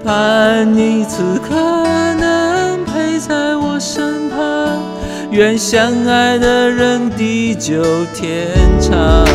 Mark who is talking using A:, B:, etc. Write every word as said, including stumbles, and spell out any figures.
A: 盼你此刻能陪在我身旁，愿相爱的人地久天长。